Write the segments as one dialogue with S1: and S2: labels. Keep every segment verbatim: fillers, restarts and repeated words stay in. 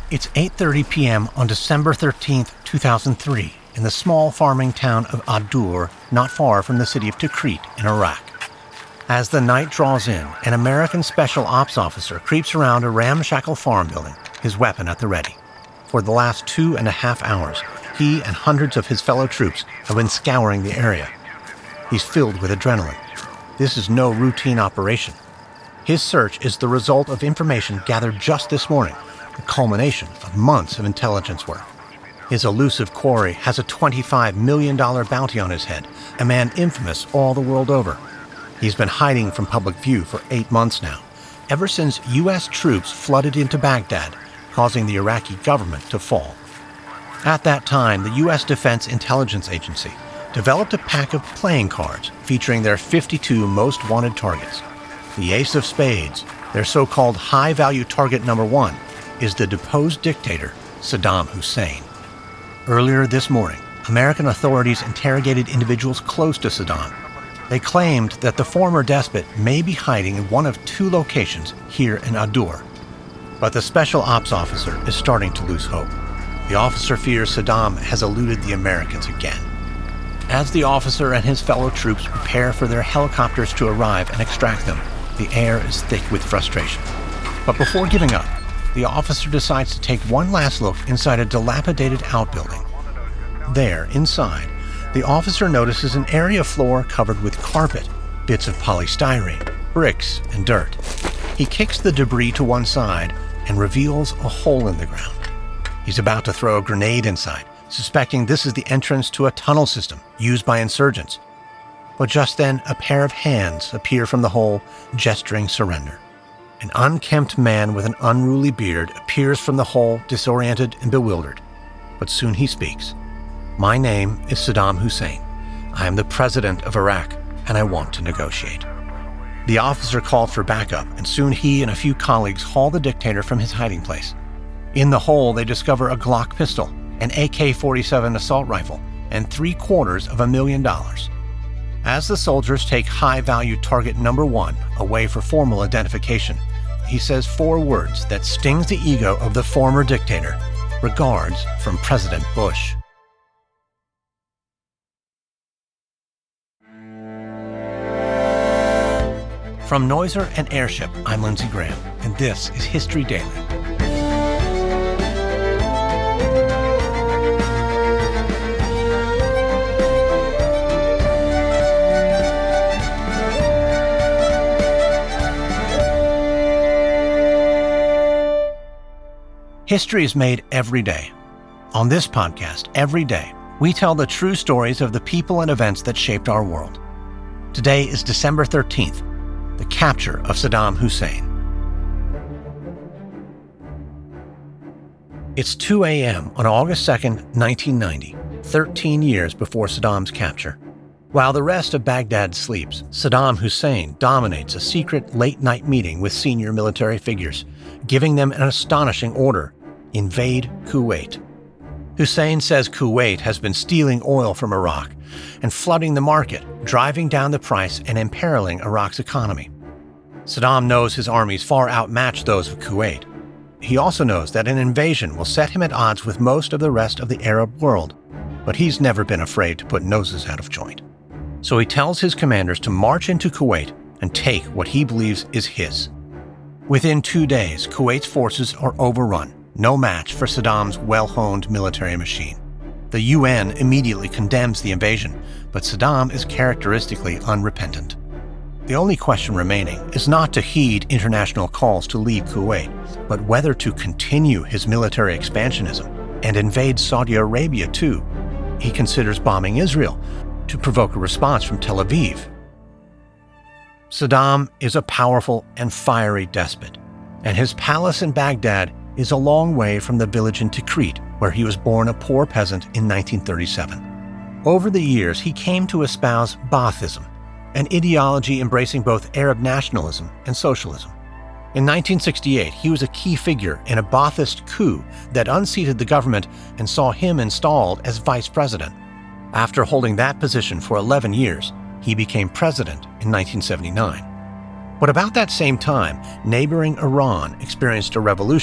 S1: It's eight thirty p.m. on December thirteenth, two thousand three, in the small farming town of Adur, not far from the city of Tikrit in Iraq. As the night draws in, an American special ops officer creeps around a ramshackle farm building, his weapon at the ready. For the last two and a half hours, he and hundreds of his fellow troops have been scouring the area. He's filled with adrenaline. This is no routine operation. His search is the result of information gathered just this morning, the culmination of months of intelligence work. His elusive quarry has a twenty-five million dollars bounty on his head, a man infamous all the world over. He's been hiding from public view for eight months now, ever since U S troops flooded into Baghdad, causing the Iraqi government to fall. At that time, the U S Defense Intelligence Agency developed a pack of playing cards featuring their fifty-two most wanted targets. The Ace of Spades, their so-called high-value target number one, is the deposed dictator, Saddam Hussein. Earlier this morning, American authorities interrogated individuals close to Saddam. They claimed that the former despot may be hiding in one of two locations here in Adur. But the special ops officer is starting to lose hope. The officer fears Saddam has eluded the Americans again. As the officer and his fellow troops prepare for their helicopters to arrive and extract them, the air is thick with frustration. But before giving up, the officer decides to take one last look inside a dilapidated outbuilding. There, inside, the officer notices an area floor covered with carpet, bits of polystyrene, bricks, and dirt. He kicks the debris to one side and reveals a hole in the ground. He's about to throw a grenade inside, suspecting this is the entrance to a tunnel system used by insurgents. But just then, a pair of hands appear from the hole, gesturing surrender. An unkempt man with an unruly beard appears from the hole, disoriented and bewildered. But soon he speaks. "My name is Saddam Hussein. I am the president of Iraq, and I want to negotiate." The officer called for backup, and soon he and a few colleagues haul the dictator from his hiding place. In the hole, they discover a Glock pistol, an A K forty-seven assault rifle, and three quarters of a million dollars. As the soldiers take high-value target number one away for formal identification, he says four words that stings the ego of the former dictator. Regards from President Bush. From Noiser and Airship, I'm Lindsey Graham, and this is History Daily. History is made every day. On this podcast, every day, we tell the true stories of the people and events that shaped our world. Today is December thirteenth, the capture of Saddam Hussein. It's two a.m. on August second, nineteen ninety, thirteen years before Saddam's capture. While the rest of Baghdad sleeps, Saddam Hussein dominates a secret late-night meeting with senior military figures, giving them an astonishing order: invade Kuwait. Hussein says Kuwait has been stealing oil from Iraq and flooding the market, driving down the price and imperiling Iraq's economy. Saddam knows his armies far outmatch those of Kuwait. He also knows that an invasion will set him at odds with most of the rest of the Arab world, but he's never been afraid to put noses out of joint. So he tells his commanders to march into Kuwait and take what he believes is his. Within two days, Kuwait's forces are overrun, no match for Saddam's well-honed military machine. The U N immediately condemns the invasion, but Saddam is characteristically unrepentant. The only question remaining is not to heed international calls to leave Kuwait, but whether to continue his military expansionism and invade Saudi Arabia too. He considers bombing Israel to provoke a response from Tel Aviv. Saddam is a powerful and fiery despot, and his palace in Baghdad is a long way from the village in Tikrit, where he was born a poor peasant in nineteen thirty-seven. Over the years, he came to espouse Baathism, an ideology embracing both Arab nationalism and socialism. In nineteen sixty-eight, he was a key figure in a Baathist coup that unseated the government and saw him installed as vice president. After holding that position for eleven years, he became president in nineteen seventy-nine. But about that same time, neighboring Iran experienced a revolution,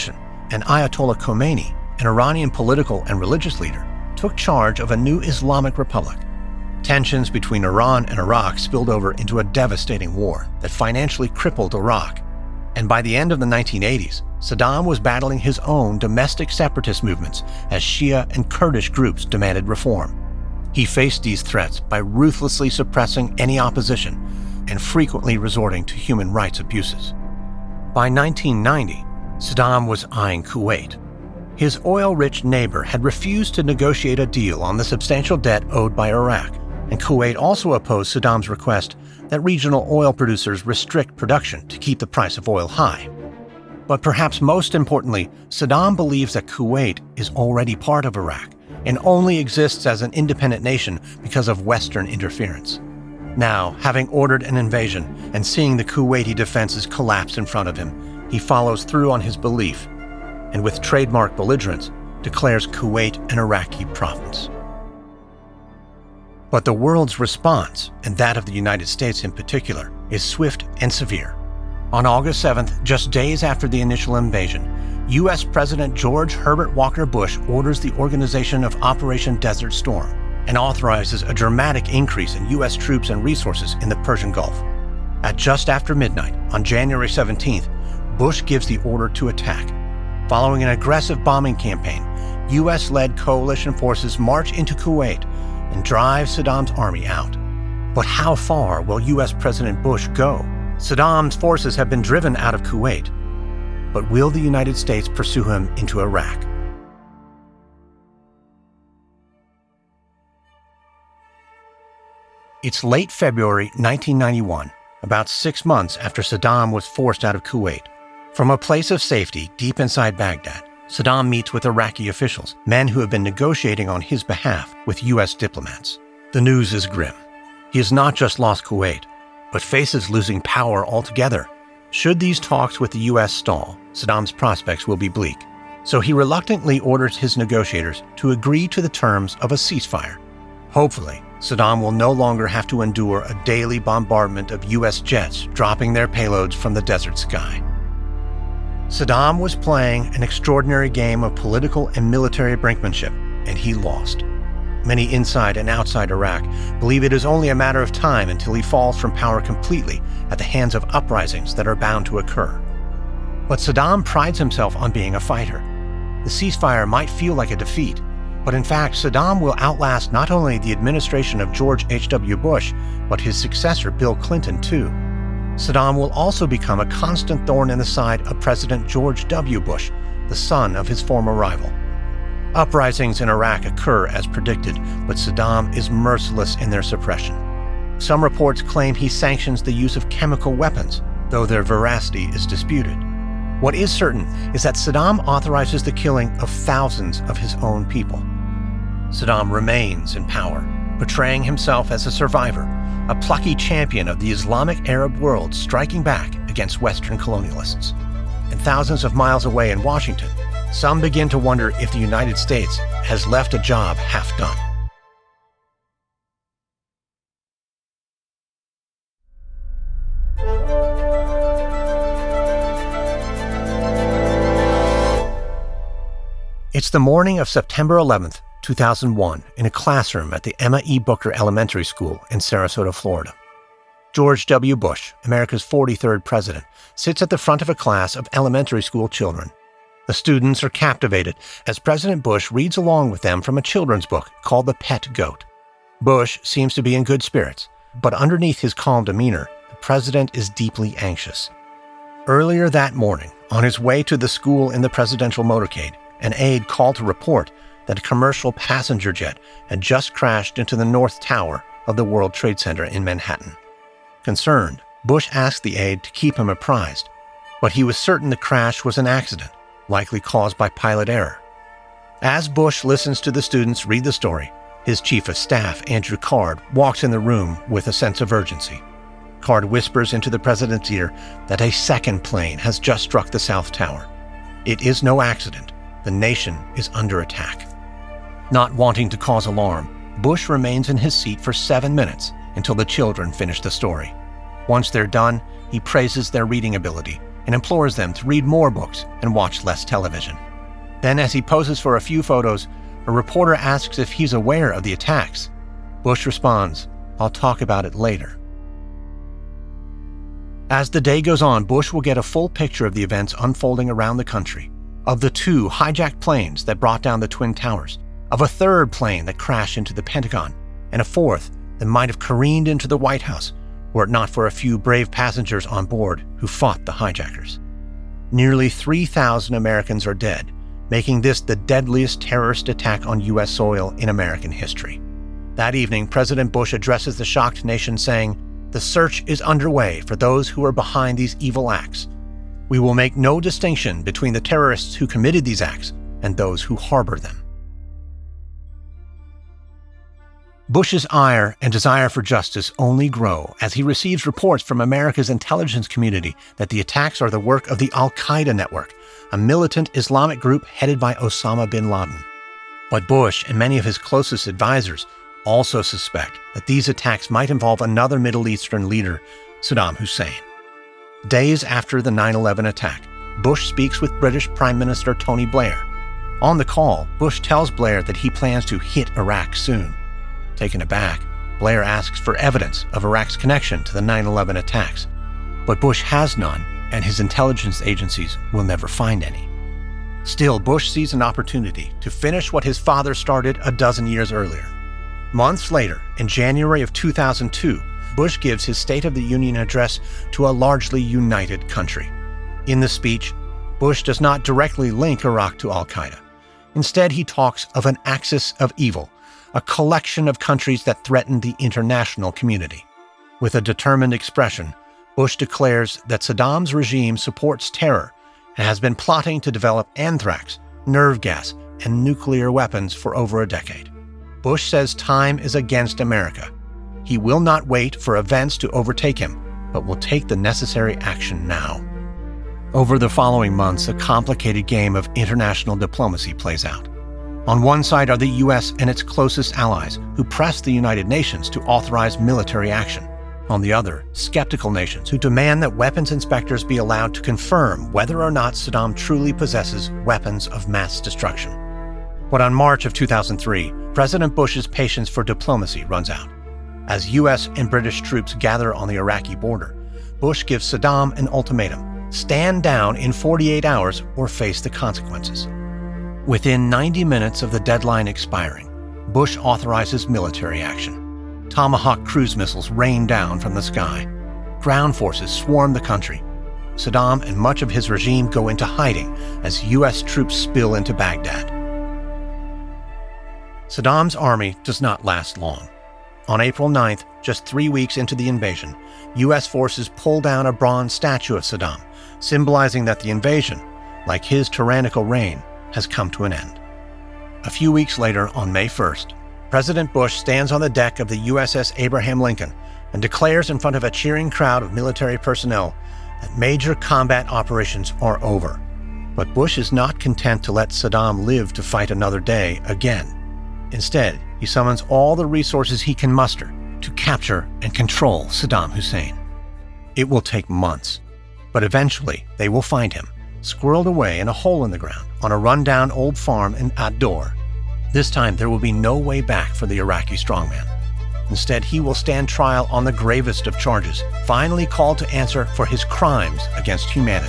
S1: and Ayatollah Khomeini, an Iranian political and religious leader, took charge of a new Islamic republic. Tensions between Iran and Iraq spilled over into a devastating war that financially crippled Iraq. And by the end of the nineteen eighties, Saddam was battling his own domestic separatist movements as Shia and Kurdish groups demanded reform. He faced these threats by ruthlessly suppressing any opposition and frequently resorting to human rights abuses. By nineteen ninety, Saddam was eyeing Kuwait. His oil-rich neighbor had refused to negotiate a deal on the substantial debt owed by Iraq, and Kuwait also opposed Saddam's request that regional oil producers restrict production to keep the price of oil high. But perhaps most importantly, Saddam believes that Kuwait is already part of Iraq and only exists as an independent nation because of Western interference. Now, having ordered an invasion and seeing the Kuwaiti defenses collapse in front of him, he follows through on his belief and with trademark belligerence declares Kuwait an Iraqi province. But the world's response, and that of the United States in particular, is swift and severe. On August seventh, just days after the initial invasion, U S President George Herbert Walker Bush orders the organization of Operation Desert Storm and authorizes a dramatic increase in U S troops and resources in the Persian Gulf. At just after midnight, on January seventeenth, Bush gives the order to attack. Following an aggressive bombing campaign, U S-led coalition forces march into Kuwait and drive Saddam's army out. But how far will U S President Bush go? Saddam's forces have been driven out of Kuwait. But will the United States pursue him into Iraq? It's late February nineteen ninety-one, about six months after Saddam was forced out of Kuwait. From a place of safety deep inside Baghdad, Saddam meets with Iraqi officials, men who have been negotiating on his behalf with U S diplomats. The news is grim. He has not just lost Kuwait, but faces losing power altogether. Should these talks with the U S stall, Saddam's prospects will be bleak. So he reluctantly orders his negotiators to agree to the terms of a ceasefire. Hopefully, Saddam will no longer have to endure a daily bombardment of U S jets dropping their payloads from the desert sky. Saddam was playing an extraordinary game of political and military brinkmanship, and he lost. Many inside and outside Iraq believe it is only a matter of time until he falls from power completely at the hands of uprisings that are bound to occur. But Saddam prides himself on being a fighter. The ceasefire might feel like a defeat, but in fact, Saddam will outlast not only the administration of George H W Bush, but his successor, Bill Clinton, too. Saddam will also become a constant thorn in the side of President George W. Bush, the son of his former rival. Uprisings in Iraq occur as predicted, but Saddam is merciless in their suppression. Some reports claim he sanctions the use of chemical weapons, though their veracity is disputed. What is certain is that Saddam authorizes the killing of thousands of his own people. Saddam remains in power, portraying himself as a survivor, a plucky champion of the Islamic Arab world striking back against Western colonialists. And thousands of miles away in Washington, some begin to wonder if the United States has left a job half done. It's the morning of September eleventh, two thousand one, in a classroom at the Emma E. Booker Elementary School in Sarasota, Florida. George W. Bush, America's forty-third president, sits at the front of a class of elementary school children. The students are captivated as President Bush reads along with them from a children's book called The Pet Goat. Bush seems to be in good spirits, but underneath his calm demeanor, the president is deeply anxious. Earlier that morning, on his way to the school in the presidential motorcade, an aide called to report that a commercial passenger jet had just crashed into the North Tower of the World Trade Center in Manhattan. Concerned, Bush asked the aide to keep him apprised, but he was certain the crash was an accident, likely caused by pilot error. As Bush listens to the students read the story, his chief of staff, Andrew Card, walks in the room with a sense of urgency. Card whispers into the president's ear that a second plane has just struck the South Tower. It is no accident. The nation is under attack. Not wanting to cause alarm, Bush remains in his seat for seven minutes until the children finish the story. Once they're done, he praises their reading ability and implores them to read more books and watch less television. Then, as he poses for a few photos, a reporter asks if he's aware of the attacks. Bush responds, "I'll talk about it later." As the day goes on, Bush will get a full picture of the events unfolding around the country, of the two hijacked planes that brought down the Twin Towers, of a third plane that crashed into the Pentagon, and a fourth that might have careened into the White House were it not for a few brave passengers on board who fought the hijackers. Nearly three thousand Americans are dead, making this the deadliest terrorist attack on U S soil in American history. That evening, President Bush addresses the shocked nation saying, "The search is underway for those who are behind these evil acts. We will make no distinction between the terrorists who committed these acts and those who harbor them." Bush's ire and desire for justice only grow as he receives reports from America's intelligence community that the attacks are the work of the Al-Qaeda network, a militant Islamic group headed by Osama bin Laden. But Bush and many of his closest advisors also suspect that these attacks might involve another Middle Eastern leader, Saddam Hussein. Days after the nine eleven attack, Bush speaks with British Prime Minister Tony Blair. On the call, Bush tells Blair that he plans to hit Iraq soon. Taken aback, Blair asks for evidence of Iraq's connection to the nine eleven attacks. But Bush has none, and his intelligence agencies will never find any. Still, Bush sees an opportunity to finish what his father started a dozen years earlier. Months later, in January of two thousand two, Bush gives his State of the Union address to a largely united country. In the speech, Bush does not directly link Iraq to Al-Qaeda. Instead, he talks of an axis of evil, a collection of countries that threaten the international community. With a determined expression, Bush declares that Saddam's regime supports terror and has been plotting to develop anthrax, nerve gas, and nuclear weapons for over a decade. Bush says time is against America. He will not wait for events to overtake him, but will take the necessary action now. Over the following months, a complicated game of international diplomacy plays out. On one side are the U S and its closest allies, who press the United Nations to authorize military action. On the other, skeptical nations who demand that weapons inspectors be allowed to confirm whether or not Saddam truly possesses weapons of mass destruction. But on March of two thousand three, President Bush's patience for diplomacy runs out. As U S and British troops gather on the Iraqi border, Bush gives Saddam an ultimatum: stand down in forty-eight hours or face the consequences. Within ninety minutes of the deadline expiring, Bush authorizes military action. Tomahawk cruise missiles rain down from the sky. Ground forces swarm the country. Saddam and much of his regime go into hiding as U S troops spill into Baghdad. Saddam's army does not last long. On April ninth, just three weeks into the invasion, U S forces pull down a bronze statue of Saddam, symbolizing that the invasion, like his tyrannical reign, has come to an end. A few weeks later, on May first, President Bush stands on the deck of the U S S Abraham Lincoln and declares in front of a cheering crowd of military personnel that major combat operations are over. But Bush is not content to let Saddam live to fight another day again. Instead, he summons all the resources he can muster to capture and control Saddam Hussein. It will take months, but eventually they will find him, squirreled away in a hole in the ground on a rundown old farm in Ad-Dor. This time, there will be no way back for the Iraqi strongman. Instead, he will stand trial on the gravest of charges, finally called to answer for his crimes against humanity.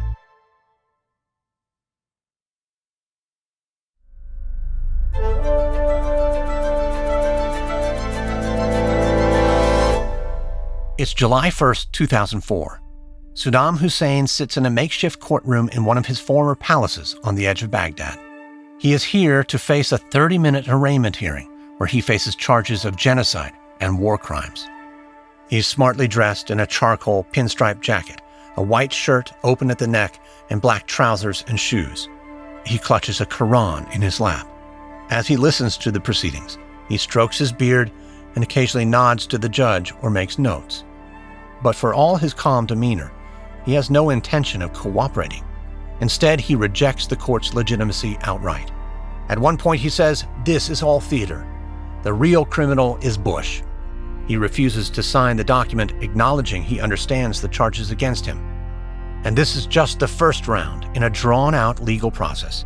S1: It's July first, two thousand four. Saddam Hussein sits in a makeshift courtroom in one of his former palaces on the edge of Baghdad. He is here to face a thirty-minute arraignment hearing where he faces charges of genocide and war crimes. He's smartly dressed in a charcoal pinstripe jacket, a white shirt open at the neck, and black trousers and shoes. He clutches a Quran in his lap. As he listens to the proceedings, he strokes his beard and occasionally nods to the judge or makes notes. But for all his calm demeanor, he has no intention of cooperating. Instead, he rejects the court's legitimacy outright. At one point, he says, "This is all theater. The real criminal is Bush." He refuses to sign the document acknowledging he understands the charges against him. And this is just the first round in a drawn-out legal process.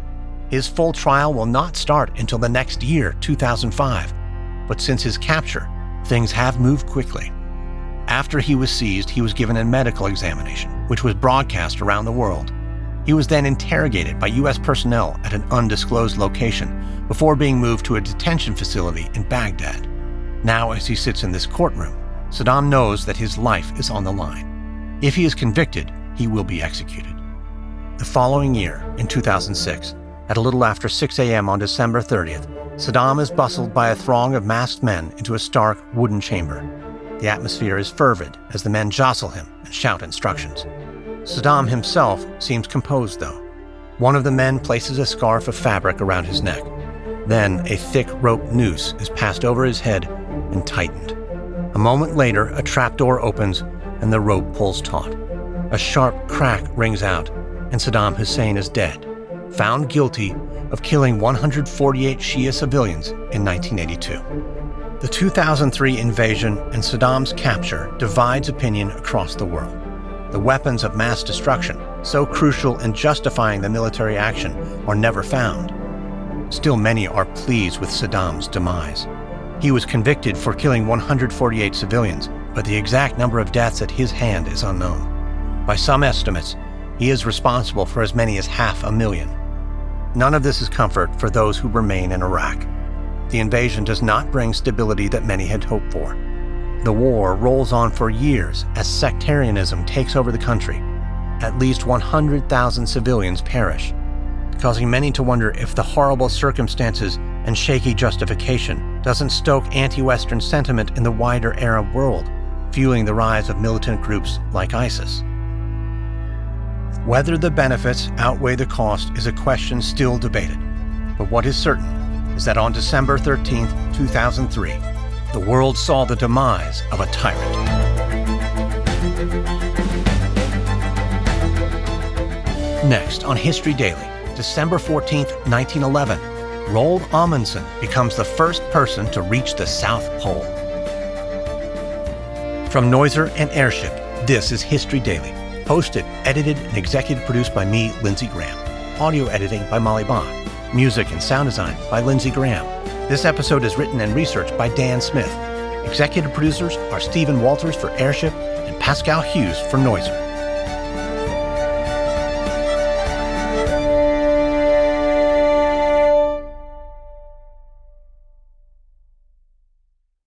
S1: His full trial will not start until the next year, two thousand five, but since his capture, things have moved quickly. After he was seized, he was given a medical examination, which was broadcast around the world. He was then interrogated by U S personnel at an undisclosed location before being moved to a detention facility in Baghdad. Now, as he sits in this courtroom, Saddam knows that his life is on the line. If he is convicted, he will be executed. The following year, in two thousand six, at a little after six a.m. on December thirtieth, Saddam is bustled by a throng of masked men into a stark wooden chamber. The atmosphere is fervid as the men jostle him and shout instructions. Saddam himself seems composed, though. One of the men places a scarf of fabric around his neck. Then a thick rope noose is passed over his head and tightened. A moment later, a trapdoor opens and the rope pulls taut. A sharp crack rings out, and Saddam Hussein is dead, found guilty of killing one hundred forty-eight Shia civilians in nineteen eighty-two. The two thousand three invasion and Saddam's capture divides opinion across the world. The weapons of mass destruction, so crucial in justifying the military action, are never found. Still, many are pleased with Saddam's demise. He was convicted for killing one hundred forty-eight civilians, but the exact number of deaths at his hand is unknown. By some estimates, he is responsible for as many as half a million. None of this is comfort for those who remain in Iraq. The invasion does not bring stability that many had hoped for. The war rolls on for years as sectarianism takes over the country. At least one hundred thousand civilians perish, causing many to wonder if the horrible circumstances and shaky justification doesn't stoke anti-Western sentiment in the wider Arab world, fueling the rise of militant groups like ISIS. Whether the benefits outweigh the cost is a question still debated, but what is certain is that on December thirteenth, two thousand three, the world saw the demise of a tyrant. Next on History Daily, December fourteenth, nineteen eleven, Roald Amundsen becomes the first person to reach the South Pole. From Noiser and Airship, this is History Daily. Hosted, edited, and executive produced by me, Lindsey Graham. Audio editing by Molly Bach. Music and sound design by Lindsey Graham. This episode is written and researched by Dan Smith. Executive producers are Stephen Walters for Airship and Pascal Hughes for Noiser.